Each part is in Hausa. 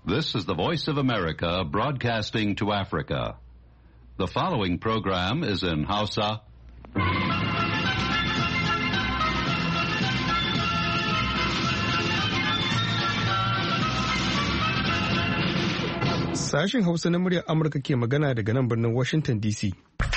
This is the Voice of America broadcasting to Africa. The following program is in Hausa. Sashen Hausa na muryar Amurka ke magana daga nan birnin Washington DC.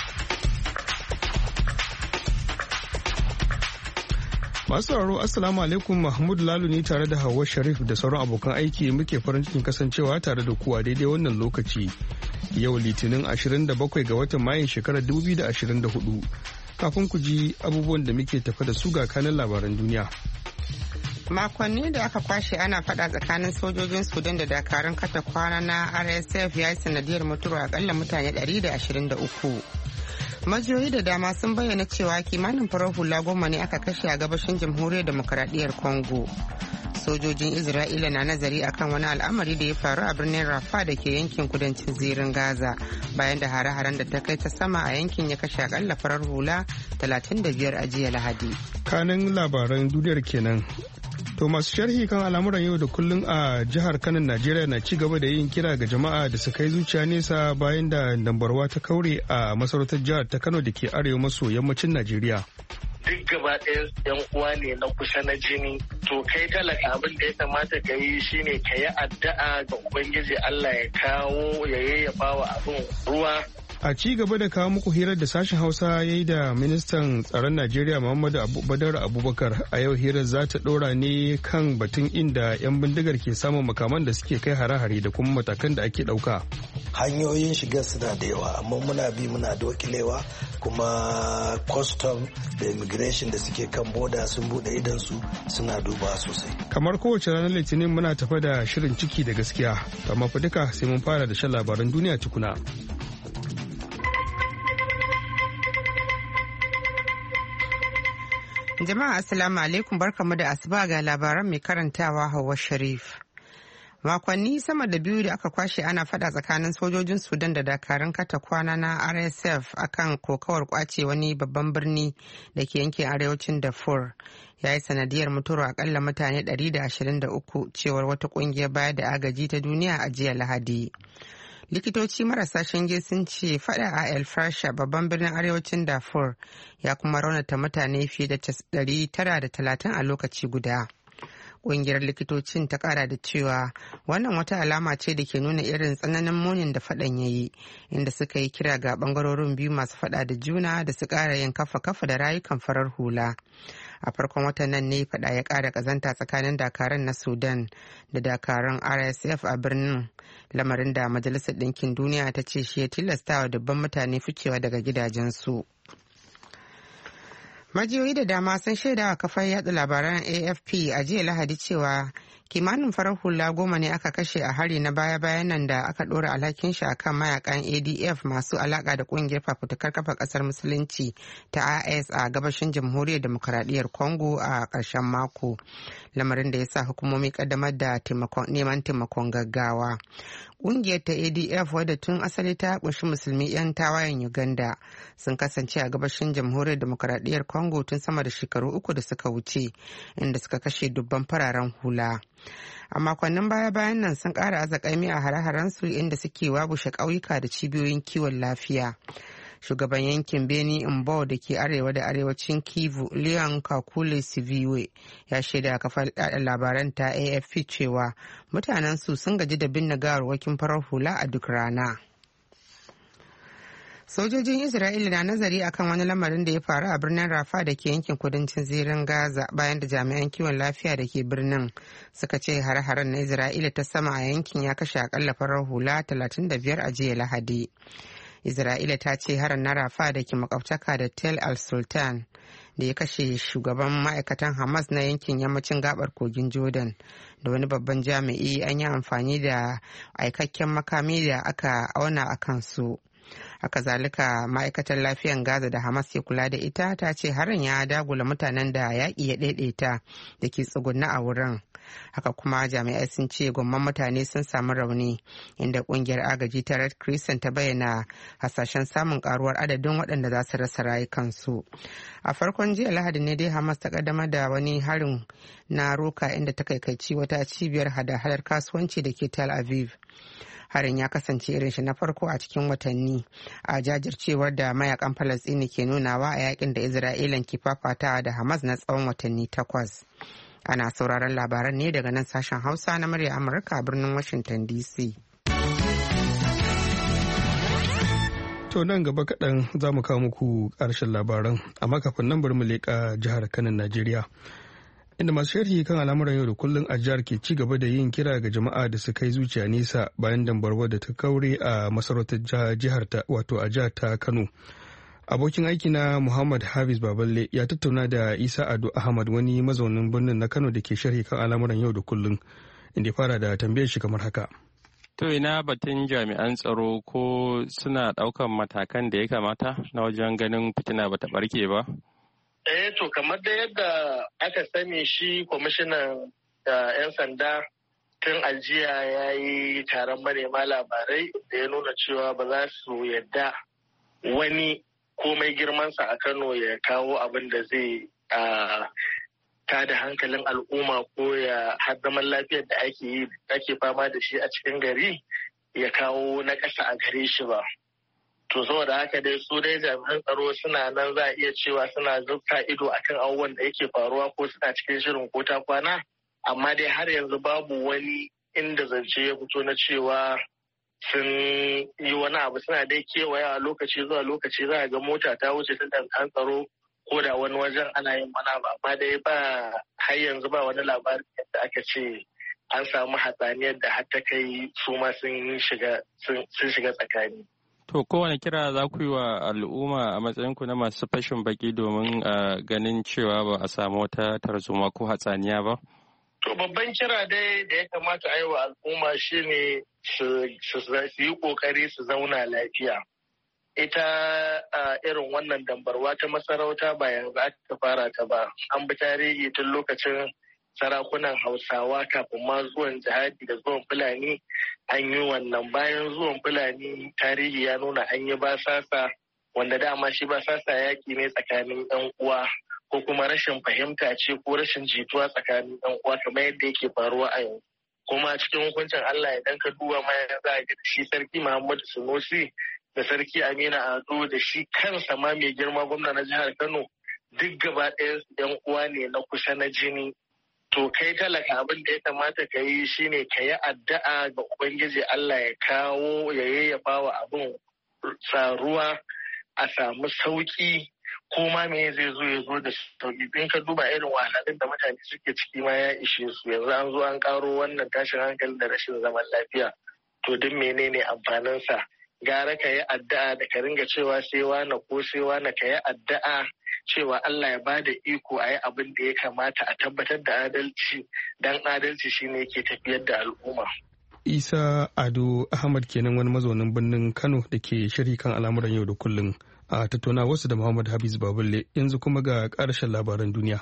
Masu sauraro Assalamu alaikum, Mahmud Lalu ne tare da Hauwa Sharif da sauran abokan aiki muke farin cikin kasancewa tare da kuwa daidai wannan lokaci. Yau Litinin 27 ga watan Mayun shekarar 2024. Kafin ku ji abubuwan da muke tafa da su ga kanin labaran duniya. Makonni da aka kwashe ana fada tsakanin sojojin Sudan da dakarun kata kwana na RSF ya yi sanadiyar mutuwar akalla mutane 123. Majiyoyi da dama sun bayyana cewa kimanin farar hula 10 ne aka kashe a gabashin jamhuriyar demokaradiyyar Congo. Sojojin Isra'ila na nazari akan wani al'amari da ya faru a birnin Rafah da ke yankin kudancin zirin Gaza bayan da hare-haren da ta kai ta sama a yankin ya kashe akalla farar hula 35 a jiya Lahadi. Kanin labaran duniyar kenan. To masu sharhi kan al'amuran yau da kullun a jihar Kano Najeriya na ci gaba da yin kira ga jama'a da su kai zuciya nesa bayan da dambarwa ta kaure a masarautar jihar ta Kano da ke arewa maso yammacin Najeriya. Duk gaba ɗaya yan uwa ne na kusa na jini, to kai talaka abin da ya kamata ka yi shine ka yi addu'a ga Ubangiji Allah ya kawo ya yayyafa wa abin ruwa. A ci gaba da kawo muku hirar da sashen Hausa ya yi da ministan tsaron Najeriya Muhammadu Badar Abubakar, a yau hirar za ta ɗora ne kan batun inda 'yan bindigar ke samun makaman da suke kai hare-hare da kuma matakan da ake ɗauka. Hanyoyin shiga suna da yawa, amma muna bi muna dokilewa, kuma custom da immigration da suke kan boda sun bude idansu suna duba sosai. Kamar kowace ranar Litinin muna tafa da shirin ciki da gaskiya, amma fa duka sai mun fara da shan labaran duniya tukuna. Jama'a Assalamu alaikum, barkamu da asuba ga labaran mai karantawa Hauwa Sharif. Makonni sama da biyu da aka kwashe ana fada tsakanin sojojin Sudan da dakarun kata kwana na RSF akan kokawar kwace wani babban birni da ke yankin arewacin Darfur. Ya yi sanadiyar mutuwar akalla mutane 123 cewar wata kungiyar bayar da agaji ta duniya a jiya Lahadi. Likitoci marasa shinge sun ce fada a El Fasher babban birnin arewacin Darfur ya kuma raunata mutane fiye da 930 a lokaci guda. Ƙungiyar likitocin ta ƙara da cewa wannan wata alama ce da ke nuna irin tsananin munin da faɗan ya yi, inda suka yi kira ga ɓangarorin biyu masu faɗa da juna da su ƙara yin kafa-kafa da rayukan farar hula. A farkon watan nan ne faɗa ya ƙara ƙazanta tsakanin dakaran na Sudan da dakaran RSF a birnin, lamarin da Majalisar Ɗinkin Duniya ta ce shi ya tilastawa dubban mutane ficewa daga gidajensu. Majiyoyi da dama sun shaida wa kafar yatsa labaran AFP a jiya Lahadi cewa kimanin farar hula 10 ne aka kashe a hari na baya-bayan nan da aka ɗora alhakin shi akan mayakan ADF masu alaka da ƙungiyar fafutukar kafa ƙasar musulunci ta IS a gabashin jamhuriyar demokaradiyyar Congo a ƙarshen mako, lamarin da ya sa hukumomi ƙaddamar da neman taimakon gaggawa. Ƙungiyar ta ADF wadda tun asali ta kunshi musulmi 'yan tawayen Uganda sun kasance a gabashin jamhuriyar demokaradiyyar Congo tun sama da shekaru 3 da suka wuce, inda suka kashe dubban fararen hula. A makonnin baya-bayan nan sun ƙara azakaimi a hare-harensu inda suke wabushe ƙauyuka da cibiyoyin kiwon lafiya. Shugaban yankin Beni Mbo da ke arewa da arewacin Kivu, Leon Kakule Siviwe, ya shaida a kafar labaran ta AFP cewa mutanen su sun gaji da binne gawarwakin farar hula a duk rana. Sojojin Isra'ila na nazari akan wani lamarin da ya faru a birnin Rafah da ke yankin kudancin zirin Gaza bayan da jami'an kiwon lafiya da ke birnin suka ce hare-haren na Isra'ila ta sama a yankin ya kashe akalla farar hula 35 a jiya Lahadi. Isra'ila ta ce harin na Rafah da ke makwabtaka da Tel al-Sultan da ya kashe shugaban ma'aikatan Hamas na yankin yammacin gabar kogin Jordan da wani babban jami'i an yi amfani da aikakken makami da aka auna a kansu. Haka zalika ma'aikatar lafiyan Gaza da Hamas ke kula da ita ta ce harin ya dagula mutanen da yaƙi ya ɗaiɗaita da ke tsugunna a wurin. Haka kuma jami'ai sun ce gwamman mutane sun samu rauni, inda kungiyar agaji ta Red Crescent ta bayyana hasashen samun karuwar adadin waɗanda za su rasa rayukansu. A farkon jiya Lahadi ne dai Hamas ta kaddamar da wani harin na roka inda ta kaikaici wata cibiyar hada-hadar kasuwanci da ke Tel Aviv. Harin ya kasance irin shi na farko a cikin watanni a jajircewar da mayakan Falastini ke nunawa a yakin da Isra'ilan ke fafatawa da Hamas na tsawon watanni 8. Ana sauraron labaran ne daga nan sashen Hausa na murya Amurka a birnin Washington DC. To nan gaba kaɗan za mu kawo muku ƙarshen labaran, amma kafin nan bari mu leƙa jihar Kano, Najeriya. Inda masu sharhi kan al'amuran yau da kullum a jihar ke ci gaba da yin kira ga jama'a da su kai zuciya nesa bayan dambarwa da ta kaure a masarautar jihar ta wato a jihar ta Kano. Abokin aiki na Muhammad Hafiz Baballe ya tattauna da Isa Ado Ahmad, wani mazaunin birnin na Kano da ke sharhi kan al'amuran yau da kullum, inda ya fara da tambayar shi kamar haka. To ina batun jami'an tsaro ko suna ɗaukan matakan da ya kamata na wajen ganin fitina bata barke ba? To kamar da yadda aka sani shi kwamishinan 'yan sanda tun aljiya ya yi taron manema labarai da ya nuna cewa ba za su yadda wani komai girmansa a Kano ya kawo abin da zai tada hankalin al'umma ko ya har zaman lafiyar da ake fama da shi a cikin gari ya kawo na ƙasa a gare shi ba. To saboda haka dai su dai jami'an tsaro suna nan za a iya cewa suna zubta ido akan abubuwan da yake faruwa ko suna cikin shirin ko ta kwana, amma dai har yanzu babu wani inda zance ya fito na cewa sun yi wani abu. Suna dai kewaya lokaci zuwa lokaci za a ga mota ta wuce ta jami'an tsaro ko da wani wajen ana yin wani abu, amma dai ba har yanzu ba wani labari yadda aka ce an samu hatsaniyar da har ta kai su ma sun shiga tsakani. To kowane kira za ku yi wa al'umma a matsayinku na masu fashin baki domin ganin cewa ba a samu wata tarzoma ko hatsaniya ba? To babban kira dai da ya kamata a yi wa al'umma shine su yi kokari su zauna lafiya. Ita irin wannan dambarwa ta masarauta ba yanzu aka fara ta ba. An bi tarihi tun lokacin sarakunan Hausawa kafin ma zuwan jihadi da zuwan Fulani an yi wannan. Bayan zuwan Fulani tarihi ya nuna an yi basasa, wanda dama shi basasa yaki ne tsakanin 'yan uwa ko kuma rashin fahimta ce ko rashin jituwa tsakanin 'yan uwa kamar yadda yake faruwa a yanzu. Kuma cikin hukuncin Allah idan ka duba ma za a ga shi sarki Muhammadu Sunusi da sarki Aminu Ado da shi kansa ma mai girma gwamna na jihar Kano duk gaba ɗaya 'yan uwa ne na kusa na jini. To kai talaka abin da ya kamata ka yi shine ka yi addu'a ga Ubangiji Allah ya kawo ya yayyafa wa abin ruwa a samu sauki, ko ma me zai zo ya zo da sauki. In ka duba irin wahalhalun da mutane suke ciki ma ya ishe su, yanzu an zo an karo wannan tashin hankali da rashin zaman lafiya. To duk menene amfaninsa? Gara ka yi addu'a da ka ringa cewa sai wane ko sai wane, ka yi addu'a cewa Allah ya bada iko a yi abin da ya kamata a tabbatar da adalci, dan adalci shine yake tafiyar da al'umma. Isa Ado Ahmad kenan, wani mazaunin birnin Kano da ke shiri kan al'amuran yau da kullum, a tattauna wasu da Muhammad Hafiz Baballe. Yanzu kuma ga ƙarshen labaran duniya.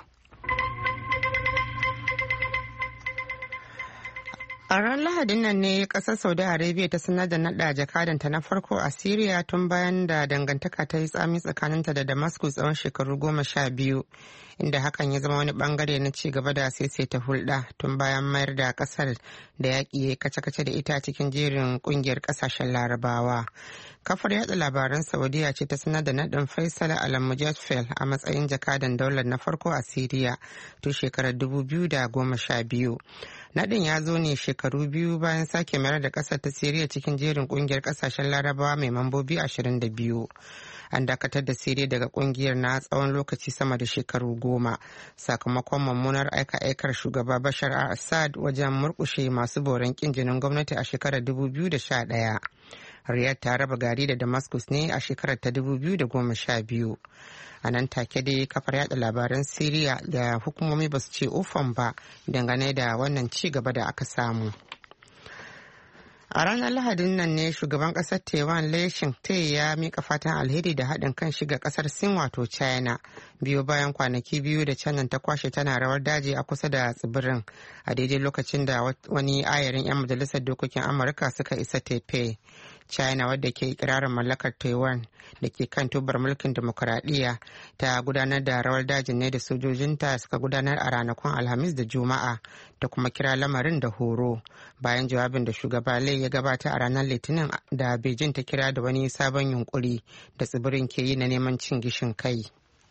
A ran Lahadin nan ne kasar Saudi Arabia ta sanar da naɗa jakadanta na farko a Syria tun bayan da dangantaka ta yi tsami tsakaninta da Damascus tsawon shekaru 12, inda hakan ya zama wani bangare na ci gaba da saisaita hulɗa tun bayan mayar da kasar da yaƙi ya kace-kace da ita cikin jerin ƙungiyar ƙasashen Larabawa. Kafar yatsa labaran Saudiya ce ta sanar da naɗin Faisal Al-Mujaffel a matsayin jakadan daular na farko a Syria tun shekarar 2012. Naɗin ya zo ne shekaru biyu bayan sake mayar da ƙasar ta Siriya cikin jerin ƙungiyar ƙasashen Larabawa mai mambobi 22. An dakatar da Siriya daga ƙungiyar na tsawon lokaci sama da shekaru 10 sakamakon mummunar aika-aikar shugaba Bashar al-Assad wajen murƙushe masu boron ƙin jinin gwamnati a shekarar 2011. Riyadh ta raba gari da Damascus ne a shekarar ta 2012. A nan take dai kafar yada labaran Siriya da hukumomi ba su ce ufan ba dangane da wannan ci gaba da aka samu. A ranar Lahadin nan ne shugaban kasar Taiwan Lai Ching-te ya mika fatan alheri da haɗin kan shiga kasar Sin wato China biyu bayan kwanaki biyu da China ta kwashe tana rawar daji a kusa da tsibirin a daidai lokacin da wani ayarin 'yan majalisar dokokin Amurka suka isa Taipei. China wadda ke ikirarin mallakar Taiwan da ke kan tubar mulkin demokuraɗiyya ta gudanar da rawar dajin ne da sojojinta suka gudanar a ranakun Alhamis da Juma'a da kuma kira lamarin da horo bayan jawabin da shugaba Lai ya gabata a ranar Litinin da Beijing ta kira da wani sabon yunkuri da tsibirin ke yi na neman cin gishin kai.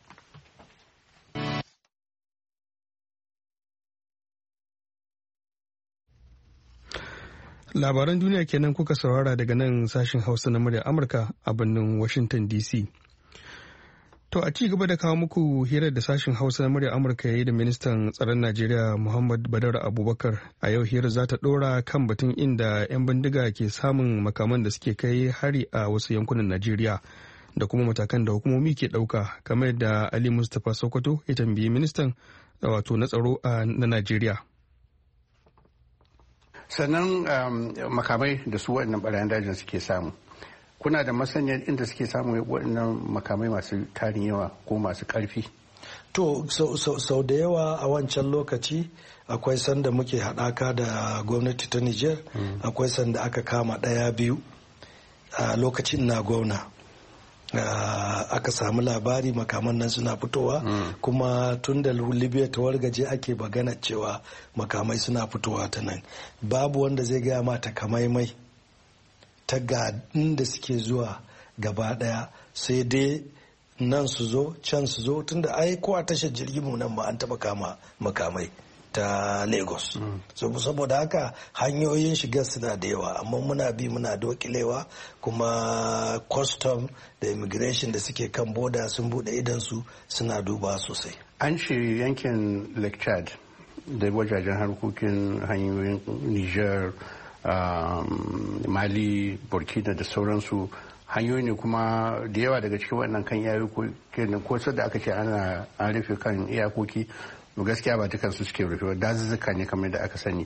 Labaran duniya kenan kuka saurara daga nan sashen Hausa na murya Amurka a birnin Washington DC. To a ci gaba da kawo muku hirar da sashen Hausa na murya Amurka ya yi da ministan tsaron Najeriya Muhammad Badar Abubakar. A yau hirar za ta ɗora kan batun inda 'yan bindiga ke samun makaman da suke kai hari a wasu yankunan Najeriya da kuma matakan da hukumomi ke ɗauka, kamar yadda Ali Mustapha Sokoto ya tambayi ministan wato na tsaro na Najeriya. Sannan makamai da su waɗannan ɓarayen dajin suke samu, kuna da masaniyar inda suke samu waɗannan makamai masu tarin yawa ko masu ƙarfi? To sau da yawa a wancan lokaci akwai sanda muke haɗaka da gwamnati ta Nijar, akwai sanda aka kama ɗaya biyu a lokacin na gwamna. Aka samu labari makaman nan suna fitowa kuma tun da Libya ta wargaje ake magana cewa makamai suna fitowa ta nan. Babu wanda zai gaya ma takamaimai ta ga inda suke zuwa gaba daya, sai dai nan su zo can su zo, tunda ai ko a tashar jirgin mu nan ma an taba kama makamai ta Lagos. Saboda haka hanyoyin shigar suna da yawa, amma muna bi muna dokilewa, kuma custom da immigration da suke kan boda sun bude idansu suna duba sosai. An ce yankin Lake Chad da wajajen harkokin hanyoyin Niger, Mali, Burkina da sauransu hanyoyi ne kuma da yawa daga cikin wannan kan iyakoki ko da aka ce an rufe kan iyakoki gaskiya ba dukan su suke rufe, dazuzzuka ne kamar da aka sani.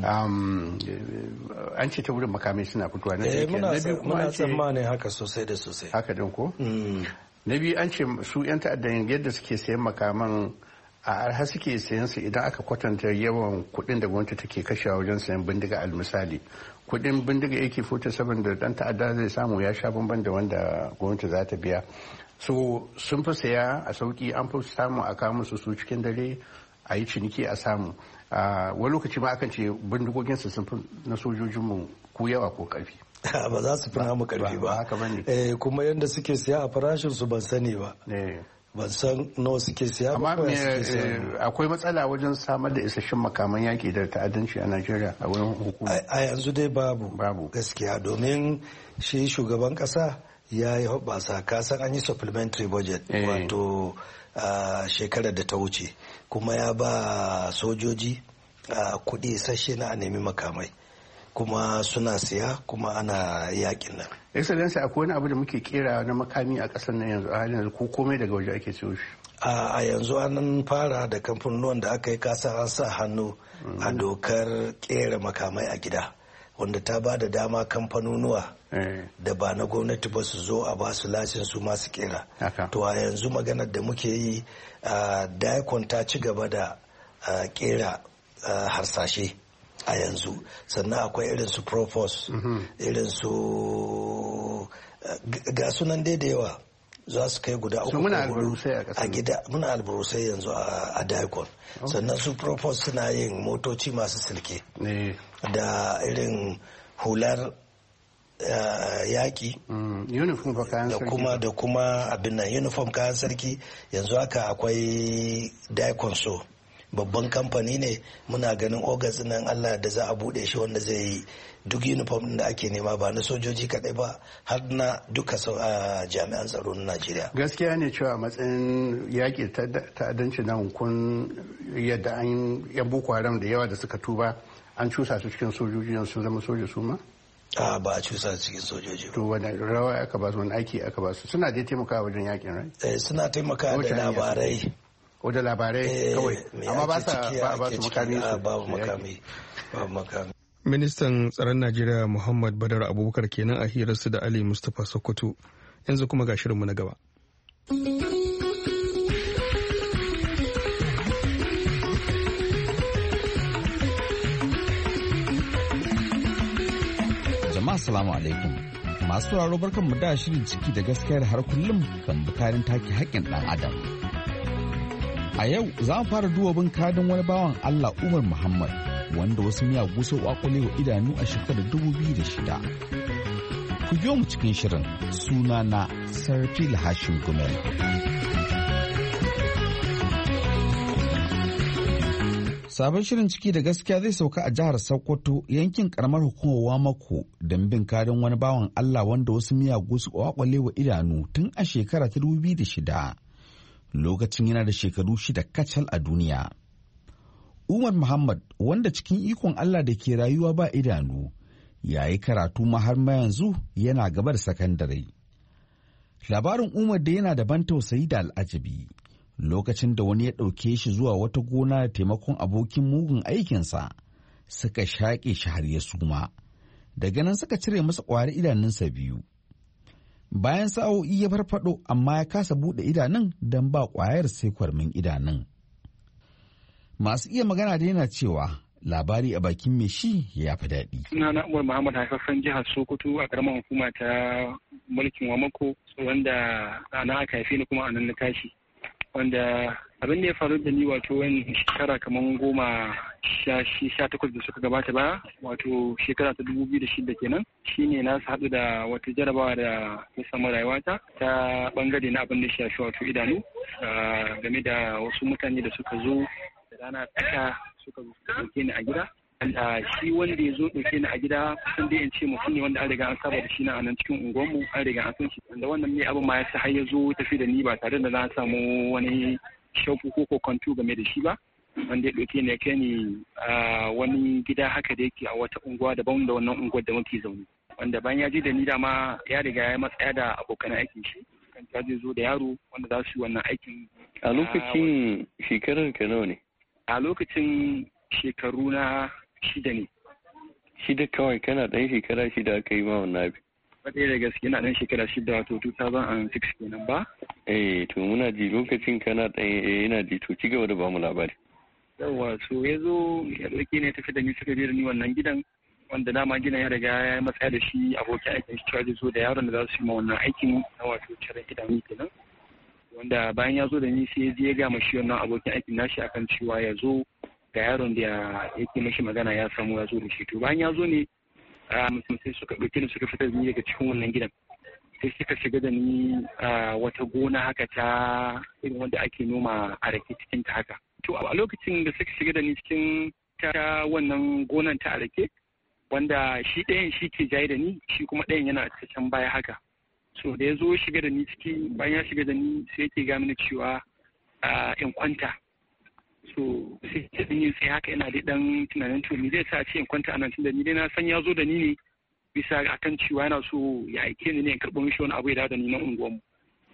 An ce ta wurin makamai suna fitowa na muna tsammanin haka sosai da sosai. Haka din ko? Na biyu an ce su 'yan ta'addan yadda suke sayan makaman a arha suke sayan su idan aka kwatanta yawan kuɗin da gwamnati take kashewa wajen sayan bindiga almisali. Kuɗin bindiga AK-47 da dan ta'adda zai samu ya sha bamban da wanda gwamnati za ta biya. So sun fi saya a sauki, an fi samu a kawo musu su cikin dare a yi ciniki a samu. Wani lokaci ma akan ce bindigoginsu sun fi na sojojinmu ko yawa ko karfi. Ba za su fi namu karfi ba. Kuma yadda suke siya a farashin su ban sani ba. Ban san nawa suke siya ba. Amma akwai matsala wajen samar da isasshen makaman yaki da ta'addanci a Najeriya a wurin hukuma. A yanzu dai babu gaskiya, domin shi shugaban kasa ya yi hoɓasa, kasan an yi supplementary budget wato shekarar da ta wuce, kuma ya ba sojoji kuɗi isasshe na a nemi makamai, kuma suna siya kuma ana yakin nan. Excellency, akwai wani abu da muke kera na makami a ƙasar nan yanzu a halin yanzu ko komai daga waje ake siyo shi? A yanzu an fara da kamfanonuwan da aka yi kasa an sa hannu a dokar kera makamai a gida, wanda ta ba da dama kamfanonuwa da ba na gwamnati ba su zo a ba su lasin su masu kera. To a yanzu maganar da muke yi, Daikon ta ci gaba da kera harsashe a yanzu, sannan akwai irin su Propos, irin su ga sunan dai da yawa za su kai guda uku a gida. Muna alburusai yanzu a Daikon, sannan su Propos suna yin motoci masu silke da irin hular yaƙi da kuma abin nan uniform kayan sarki. Yanzu haka akwai Daikon so babban kamfani ne, muna ganin August nan Allah da za a bude shi, wanda zai yi duk uniform din da ake nema, ba na sojoji kadai ba har na duka jami'an tsaro na Najeriya. Gaskiya ne cewa matsayin yaƙi ta'addanci nan kun yadda an yan Boko Haram da yawa da suka tuba an cusa su cikin sojoji yanzu sun zama soja su ma? Ba a cusa su cikin sojoji. To wani rawa aka ba su, wani aiki aka ba su? Suna dai taimakawa wajen yaƙin, rai? Suna taimakawa da labarai. O da labarai kawai, amma ba su makami? Babu makami. Ministan tsaron Najeriya Muhammad Badar Abubakar kenan a hirarsu da Ali Mustapha Sokoto. Yanzu kuma ga shirinmu na gaba. Jama'a salamu alaikum. Masu sauraro barkanmu da shirin ciki da gaskiyar har kullum kan bukarin take haƙƙin ɗan adam. A yau za mu fara duwabin kadin wani bawan Allah Umar Muhammad wanda wasu miyagu sau kwakwale wa idanu a shekarar 2006. Ku biyo mu cikin shirin, suna na Sarfil Hashim Gumel. Sabon shirin ciki da gaskiya zai sauka a jihar Sokoto yankin karamar hukumar Wamako don bin kadin wani bawan Allah wanda wasu miyagu su kwakwale wa idanu tun a shekara ta 2006. Lokacin yana da shekaru 6 kacal a duniya. Umar Muhammad wanda cikin ikon Allah da ke rayuwa ba idanu ya yi karatu ma har ma yanzu yana gaba da sakandare. Labarin Umar da yana da ban tausayi da al'ajabi lokacin da wani ya ɗauke shi zuwa wata gona da taimakon abokin mugun aikinsa suka shaƙe shi har ya suma. Daga nan suka cire masa ƙwari idanunsa biyu. Bayan sa'o'i ya farfado amma ya kasa buɗe idanun don ba ƙwayar sai kwarmin idanun. Masu iya magana da yana cewa labari a bakin mai shi ya fi daɗi. Suna na Umar Muhammad haifafen jihar Sokoto a ƙaramar hukuma ta mulkin Wamako wanda ana aka haife ni kuma a nan na tashi. Wanda abin da ya faru da ni wato wani shekara kamar 18 da suka gabata ba wato shekara ta 2006 kenan shine na haɗu da wata jarabawa da ya samu rayuwata ta bangare na abin da shafi wato idanu game da wasu mutane da suka zo da rana tsaka suka ɗauke ni a gida. Shi wanda ya zo ɗauke ni a gida kusan dai in ce mutum ne wanda an riga an saba da shi na anan cikin unguwarmu an riga an san shi wanda wannan ne abin ma ya sa har ya zo tafi da ni ba tare da na samu wani shauku ko kokonto game da shi ba wanda ya ɗauke ni ya kai ni wani gida haka da yake a wata unguwa daban da wannan unguwar da muke zaune wanda bayan ya je da ni dama ya riga ya matsaya da abokan aikin shi kan ta zai zo da yaro wanda za su yi wannan aikin. A lokacin shekarar ka nawa ne? A lokacin shekaru na 6 ne. 6 kawai kana ɗan shekara 6 aka yi ma wannan abin? Ɗaya da gaske yana ɗan shekara 6 wato 2006 kenan ba? To muna ji lokacin kana ɗan yana ji to ci gaba da bamu labari. Yawwa so ya zo ya ɗauke ne tafi da ni suka je da ni wannan gidan wanda dama gidan ya riga ya matsaya da shi abokin aikin shi cewa zai zo da yaron da za su yi ma wannan aikin na wato cire idanu kenan. Wanda bayan ya zo da ni sai ya je ya gama shi wannan abokin aikin nashi akan cewa ya zo ga yaron da yake mashi magana ya samu ya zo da shi to bayan ya zo ne sai suka ɗauke ni suka fitar da ni daga cikin wannan gidan sai suka shiga da ni wata gona haka ta irin wanda ake noma a rake cikin ta haka to a lokacin da suka shiga da ni cikin ta wannan gonan ta a rake wanda shi ɗayan shi ke jaye da ni shi kuma ɗayan yana ta can baya haka so da ya zo shiga da ni ciki bayan ya shiga da ni sai yake ga mini cewa in kwanta so sai haka yana da dan tunanin to ni zai sa ce in kwanta anan tunda ni dai na san ya zo da ni ne bisa akan cewa yana so ya aike ni ne in karɓo mishi wani abu ya dawo da ni na unguwarmu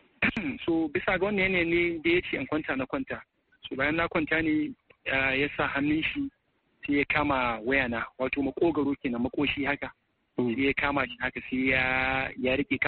so bisa ga wannan yanayi ne da ya ce in kwanta na kwanta so bayan na kwanta ne ya sa hannun shi sai ya kama wayana wato makogaro kenan makoshi haka sai ya kama shi haka sai ya rike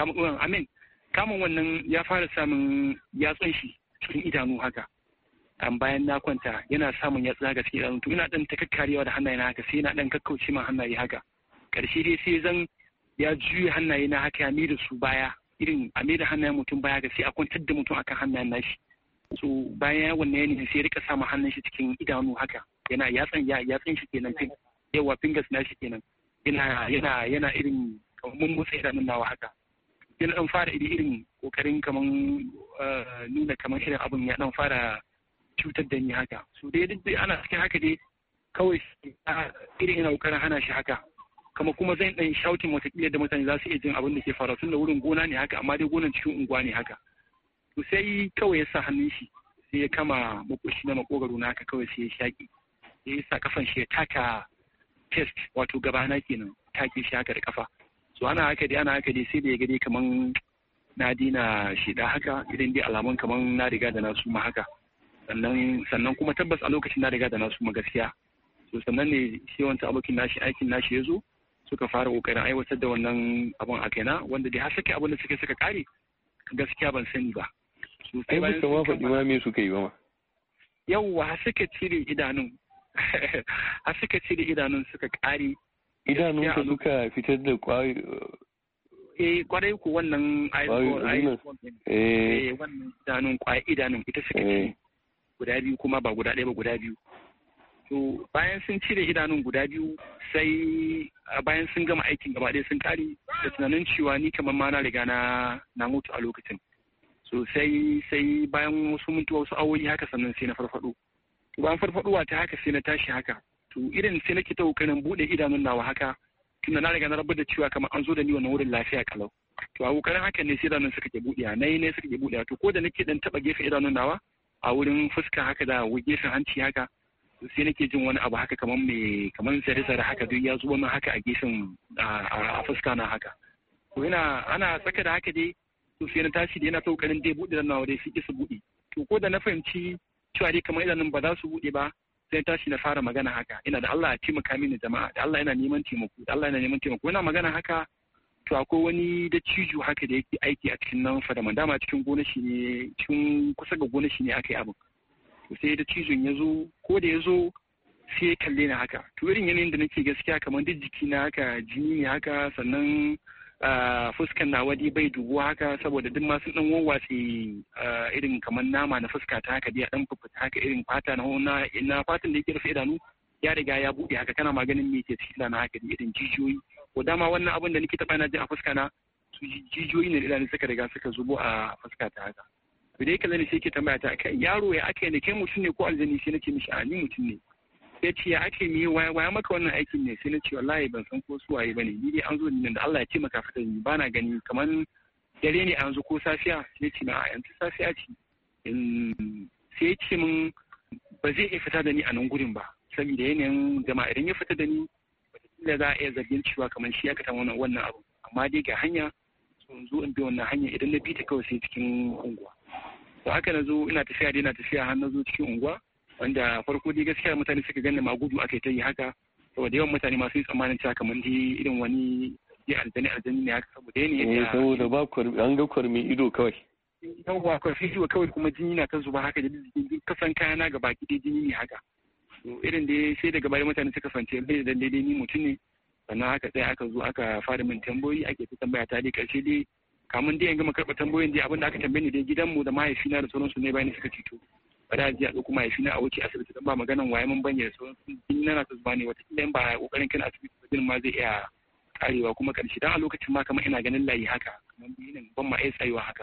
kamun wannan ya fara samun yatsun shi cikin idanu haka bayan na kwanta yana samun ya tsaga cikin idanu to ina dan ta kakkarewa da hannaye na haka sai na dan kakkauce ma hannaye haka karshe dai sai zan ya juye hannaye na haka ya da su baya irin a da hannayen mutum baya haka sai a kwantar da mutum akan hannayen nashi so bayan wannan yanayi sai ya rika samun hannun shi cikin idanu haka yana yatsan shi kenan yawa fingers nashi kenan yana irin mun motsa idanun nawa haka yana dan fara irin kokarin kaman nuna kaman irin abun ya dan fara cutar da ni haka so dai duk ana cikin haka dai kawai irin ina kokarin hana shi haka kama kuma zan dan shouting watakila da mutane za su iya jin abin da ke faruwa tunda wurin gona ne haka amma dai gonan cikin unguwa ne haka to sai kawai ya sa hannun shi sai ya kama makoshi na makogaro na haka kawai sai ya shaki sai ya sa kafan shi ya taka chest wato gabana kenan take shi haka da kafa so ana haka dai sai da ya gade kaman na dina shida haka idan dai alamun kaman na riga da na suma haka sannan kuma tabbas a lokacin na riga da na suma gaskiya to sannan ne shi wancan abokin nashi aikin nashi ya zo suka fara kokarin aiwatar da wannan abun a kaina wanda dai har suka abin da suka kare gaskiya ban sani ba. Ai ba ma faɗi ma me suka yi ba ma. Yawwa har suka cire idanun suka kare. Idanun ka suka fitar da kwarai ko wannan wannan idanun ita suka ci guda biyu kuma ba guda ɗaya ba guda biyu. To bayan sun cire idanun guda biyu sai bayan sun gama aikin gaba ɗaya sun kare da tunanin cewa ni kamar ma na riga na mutu a lokacin. So sai bayan wasu mintuwa wasu awoyi haka sannan sai na farfado. To bayan farfadowa ta haka sai na tashi haka. To irin sai nake ta kokarin buɗe idanun nawa haka tunda na riga na rabar da cewa kamar an zo da ni wannan wurin lafiya kalau. To a kokarin haka ne sai idanun suka ke buɗewa ne suka ke buɗewa to ko da nake dan taba gefen idanun nawa a wurin fuska haka da gefen hanci haka sai nake jin wani abu haka kamar zare-zare haka duk ya zuwa min haka a gefen a fuska na haka. To ana tsaka da haka dai to sai na tashi da yana ta kokarin dai buɗe nawa dai su ki su buɗe. To ko da na fahimci cewa dai kamar idanun ba za su buɗe ba sai tashi na fara magana haka ina da Allah ya taimaka mini jama'a da Allah yana neman taimako ina magana haka to akwai wani da cijo haka da yake aiki a cikin nan fadaman dama cikin gona shi ne cikin kusa ga gona shi ne aka yi abin to sai da cijon ya zo ko da ya zo sai ya kalle ni haka to irin yanayin da nake gaskiya kamar duk jiki na haka jini ne haka sannan fuskan na wadi bai dubuwa haka saboda duk masu dan wawwatse irin kamar nama na fuska ta haka dai dan fufuta haka irin fata na fatan da yake rufe idanu ya riga ya bude haka kana maganin me ke cikin na haka da irin jijiyoyi ko dama wannan abin da nake taba na ji a fuska na su jijiyoyi ne idanu suka riga suka zubo a fuska ta haka to dai kaza ne sai ke tambaya ta kai yaro ya aka ne kai mutum ne ko aljani sai nake mishi a ni mutum ne sai ce ya ake mi waya maka wannan aikin ne sai na ce wallahi ban san ko su waye bane ni dai an zo ni da Allah ya taimaka fita ni bana gani kaman dare ne an zo ko safiya sai ce na yanzu safiya ce sai ce min ba zai iya fita da ni a nan gurin ba saboda yanayin jama'a idan ya fita da ni wataƙila za a iya zargin cewa kamar shi ya kata wannan abu amma dai ga hanya so in zo in bi wannan hanya idan na bi ta kawai sai cikin unguwa to haka na zo ina tafiya har na zo cikin unguwa wanda farko dai gaskiya mutane suka gane ma gudu aka yi ta yi haka saboda yawan mutane masu yi tsammanin cewa kamar dai irin wani aljani ne haka saboda yanayin da saboda ba an ga kwarmi ido kawai yawwa kwarfi ido kawai kuma jini na ta zuba haka da kasan kayana ga baki dai jini ne haka irin dai sai daga baya mutane suka fance bai da daidai ni mutum ne sannan haka sai aka zo aka fara min tambayoyi ake ta tambaya ta dai karshe dai kamun dai in gama karɓar tambayoyin dai abinda aka tambaye ni dai gidanmu da mahaifina da sauransu ne bayan suka ceto bari a ji a ɗauko mahaifina a wuce asibiti don ba maganan waye mun banye da sauransu jini na ta zuba ne wataƙila in ba ƙoƙarin kan asibiti ba jinin ma zai iya karewa kuma ƙarshe dan a lokacin ma kamar ina ganin layi haka kamar binin ban ma iya tsayuwa haka.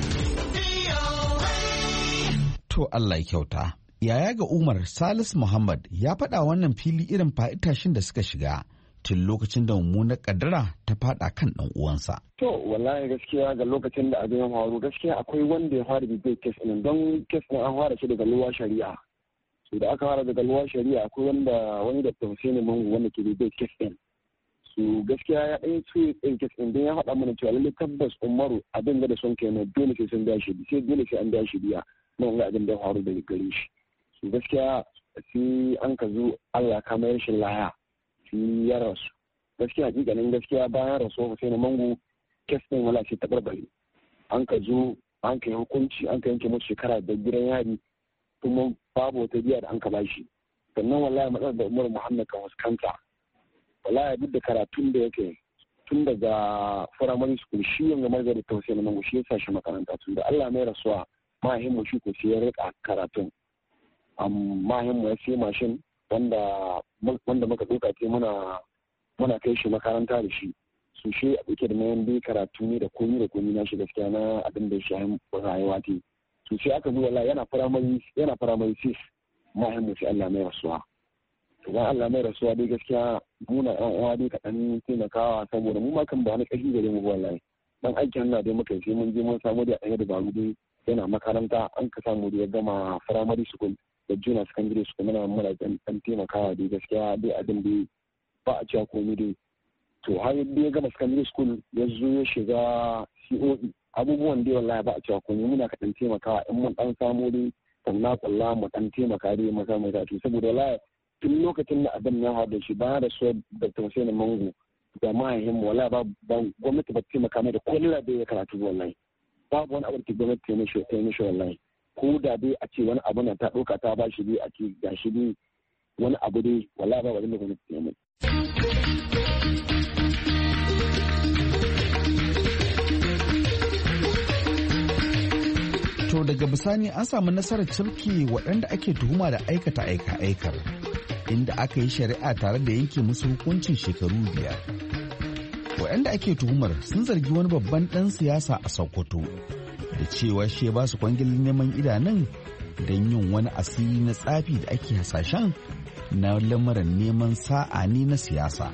To Allah ya kyauta. Yaya ga Umar Salisu Muhammad ya faɗa wannan fili irin fa'itashin da suka shiga tun lokacin da mummunar kaddara ta faɗa kan ɗan uwansa. To wallahi gaskiya ga lokacin da abin ya faru gaskiya akwai wanda ya fara bibiyar kes ɗin don kes ɗin an fara shi daga luwa shari'a. So da aka fara daga luwa shari'a akwai wani da Hussein Mangu wanda ke bibiyar kes ɗin. So gaskiya ya ɗaya tsoye tsaye kes ɗin don ya faɗa mana cewa lallai tabbas Umaru abin da son kai na dole sai sun biya shi dole sai an biya shi biya na wani abin da ya faru daga gare shi. So gaskiya sai an ka zo Allah kama rashin laya. Shi ya rasu gaskiya hakikanin gaskiya bayan rasu Hussein Mangu kes din wala sai tabarbare an ka zo an ka yi hukunci an ka yanke musu shekara da gidan yari kuma babu wata biya da an ka bashi sannan wallahi matsalar da Umar Muhammad kan fuskanta wallahi duk da karatun da yake tun daga firamare school shi yanga margari ta Hussein Mangu shi ya sa shi makaranta tun da Allah mai rasuwa mahimmu shi ko sai ya rika karatun mahimmu ya sai mashin wanda muka doka ce muna kai shi makaranta da shi su shi a ɗauke da mayan bai karatu ne da komi na shi gaskiya na abin da shi rayuwa ce su sai aka zo wallahi yana firamare 6 mahimmu sai Allah mai rasuwa to dan Allah mai rasuwa dai gaskiya muna ɗan uwa dai kaɗan taimakawa saboda mu ma kan ba wani ƙarfi gare mu wallahi dan aikin Allah dai muka sai mun je mun samu da ɗaya dabaru dai yana makaranta an ka samu da ya gama firamare school da juna secondary school muna dan taimakawa dai gaskiya dai abin da ba a cewa komai dai to har yadda ya gama secondary school ya zo ya shiga COE abubuwan dai wallahi ba a cewa komai muna ka dan taimakawa in mun dan samu dai kulla mu dan taimaka dai mu samu da saboda wallahi tun lokacin da abin ya da shi ba da so Dr. Hussein Mango da mahaihin wala ba gwamnati ba ta taimaka mai da ko nila bai ya karatu wallahi babu wani abin da gwamnati ta yi mishi wallahi ko da dai a ce wani abu na ta ɗauka ta ba shi dai a ce ga shi dai wani abu dai wallahi ba wani gwamnati ta yi mai. To daga bisani an samu nasarar cafke waɗanda ake tuhuma da aikata aika-aikar inda aka yi shari'a tare da yanke musu hukuncin shekaru 5. Waɗanda ake tuhumar sun zargi wani babban ɗan siyasa a Sokoto da cewa shi ya ba su kwangilin neman idanun don yin wani asiri na tsafi da ake hasashen na lamarin neman sa'a ne na siyasa.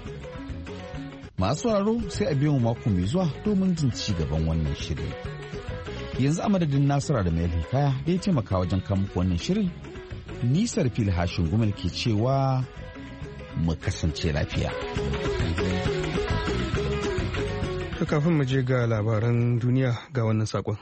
Masu sauraro sai a biyan mako mai zuwa domin jin ci gaban wannan shirin. Yanzu a madadin Nasira da mai hikaya da ya taimaka wajen kan wannan shirin, nisar fil hashin gumal ke cewa mu kasance lafiya. Kafin mu je ga labaran duniya ga wannan sakon.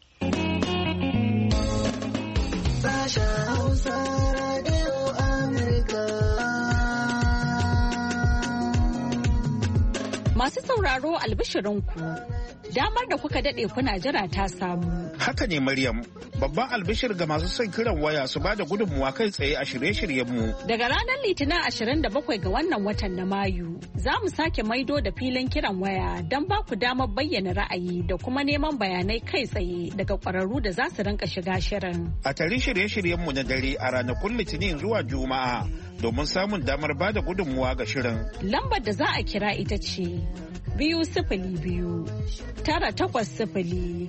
Masu sauraro albishirinku, damar da kuka daɗe kuna jira ta samu. Haka ne Maryam, babban albishir ga masu son kiran waya su bada gudunmuwa kai tsaye a shirye-shiryenmu. Daga ranar Litinin 27 ga wannan watan na Mayu, za mu sake maido da filin kiran waya don ba ku damar bayyana ra'ayi da kuma neman bayanai kai tsaye daga ƙwararru da za su rinka shiga shirin. A tare shirye-shiryenmu na dare a ranakun Litinin zuwa Juma'a domin samun damar bada gudunmuwa ga shirin. Lambar da za a kira ita ce 202 980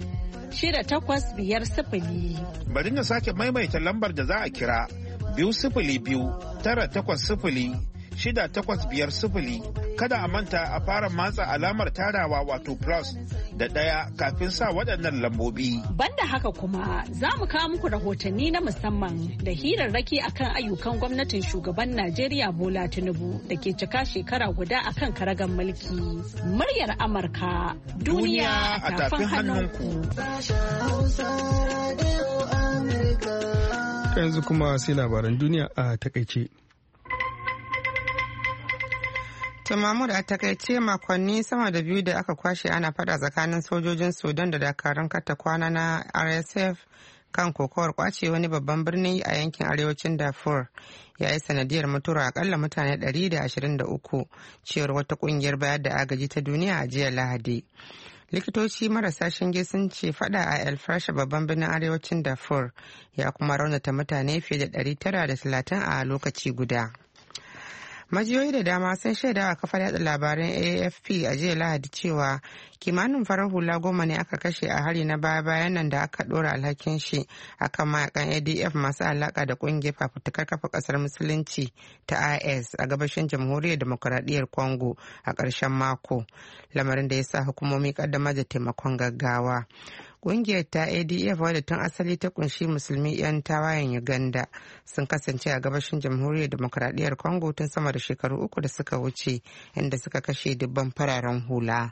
6850. Bari na sake maimaita lambar da za a kira 202 980 6850. Kada a manta a fara matsa alamar tarawa wato plus da ɗaya kafin sa waɗannan lambobi. Banda haka kuma za mu kawo muku rahotanni na musamman da hirarraki akan ayyukan gwamnatin shugaban Najeriya Bola Tinubu da ke cika shekara guda akan karagan mulki. Muryar Amurka, duniya a tafin hannunku. Yanzu kuma sai labaran duniya a takaice. Mahmud a takaice makonni sama da 2 da aka kwashe ana fada tsakanin sojojin Sudan da dakarun kata kwana na RSF kan kokowar kwace wani babban birni a yankin arewacin Darfur ya yi sanadiyar mutuwar akalla mutane 123 cewar wata kungiyar bayar da agaji ta duniya a jiya Lahadi. Likitoci marasa shinge sun ce fada a El Fasher babban birnin arewacin Darfur ya kuma raunata mutane fiye da 930 a lokaci guda. Majiyoyi da dama sun shaida a kafar yada labaran AFP a jiya Lahadi cewa kimanin farar hula 10 ne aka kashe a hari na baya-bayan nan da aka dora alhakin shi akan mayakan ADF masu alaka da kungiyar fafutukar kafa kasar musulunci ta IS a gabashin jamhuriyar demokuraɗiyyar Congo a ƙarshen mako, lamarin da ya sa hukumomi kaddamar da taimakon gaggawa. Ƙungiyar ta ADF wadda tun asali ta kunshi musulmi 'yan tawayen Uganda sun kasance a gabashin jamhuriyar demokuraɗiyyar Congo tun sama da shekaru 3 da suka wuce, inda suka kashe dubban fararen hula.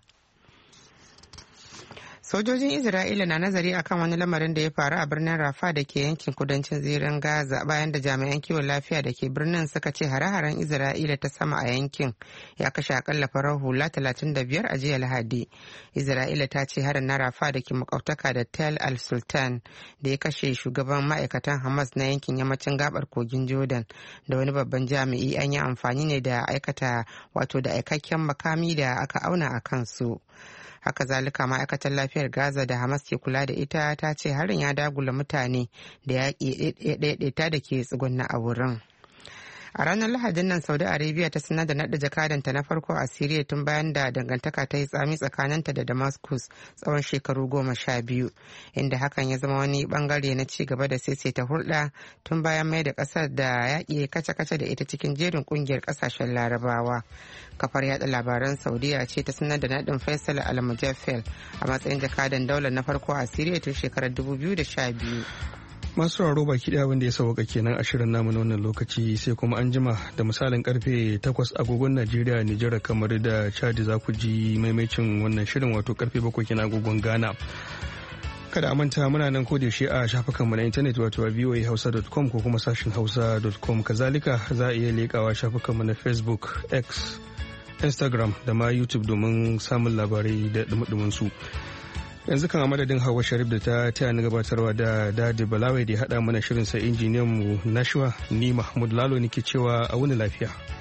Sojojin Isra'ila na nazari akan wani lamarin da ya faru a birnin Rafa da ke yankin kudancin zirin Gaza bayan da jami'an kiwon lafiya da ke birnin suka ce hare-haren Isra'ila ta sama a yankin ya kashe akalla farar hula 35 a jiya Lahadi. Isra'ila ta ce harin na Rafa da ke makautaka da Tel al-Sultan da ya kashe shugaban ma'aikatan Hamas na yankin yammacin gabar kogin Jordan da wani babban jami'i an yi amfani ne da aikakken makami da aka auna a kansu. Haka zalika ma'aikatar lafiyar Gaza da Hamas ke kula da ita ta ce harin ya dagula mutane da yaƙi ɗaiɗaita da ke tsugunna a wurin. A ranar Lahadin nan Saudi Arabia ta sanar da naɗa jakadanta na farko a Siriya tun bayan da dangantaka ta yi tsami tsakaninta da Damascus tsawon shekaru 12, inda hakan ya zama wani bangare na ci gaba da saisaita hulɗa tun bayan mai da ƙasar da yaƙi kace-kace da ita cikin jerin ƙungiyar ƙasashen Larabawa. Kafar yada labaran Saudiya ce ta sanar da naɗin Faisal Al-Mujaffel a matsayin jakadan daular na farko a Siriya tun shekarar 2012. Masu sauraro baki daya wanda ya sauka kenan a shirin namu na wannan lokaci, sai kuma an jima da misalin karfe 8 agogon Najeriya, Nijar, kamar da Chad za ku ji maimacin wannan shirin, wato karfe 7 kenan agogon Ghana. Kada a manta muna nan yaushe a shafukanmu na intanet wato a voahausa.com ko kuma sashin hausa.com. Kazalika za a iya leƙawa shafukanmu na Facebook, X, Instagram da ma YouTube domin samun labarai da dumudumin su. Yanzu kan a madadin Hauwa Sharif da ta taya ni gabatarwa da Dadi Balawai da ya haɗa mana shirin sa injiniyan mu Nashwa, ni Mahmud Lalo nake cewa a wuni lafiya.